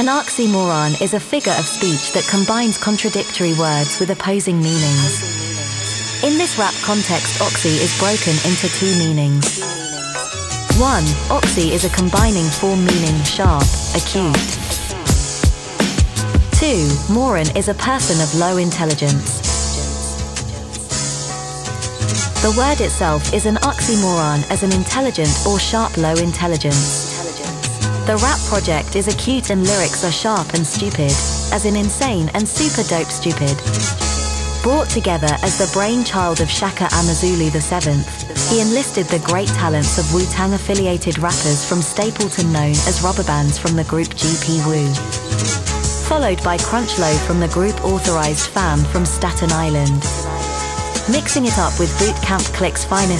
An oxymoron is a figure of speech that combines contradictory words with opposing meanings. In this rap context, oxy is broken into two meanings. 1. Oxy is a combining form meaning sharp, acute. 2. Moron is a person of low intelligence. The word itself is an oxymoron as an intelligent or sharp low intelligence. The rap project is acute and lyrics are sharp and stupid, as in insane and super dope stupid. Brought together as the brainchild of Shaka Amazulu VII, he enlisted the great talents of Wu-Tang affiliated rappers from Stapleton known as rubber bands from the group GP Wu. Followed by Crunchlow from the group Authorized Fam from Staten Island. Mixing it up with Boot Camp Click's finest